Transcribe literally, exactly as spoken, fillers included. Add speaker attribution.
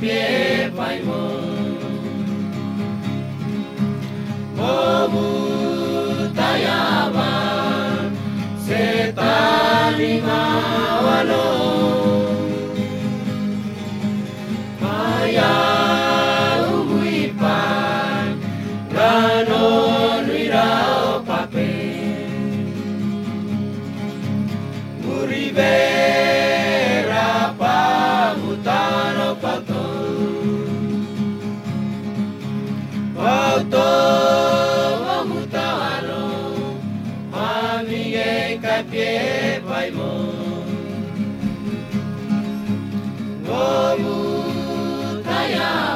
Speaker 1: pie pai mo Momu tayaba setali mawalo Maya umuipan ganon wirao pape Muribera pamutano pato Pauto mamutano Amige kapie paimo Gomu taya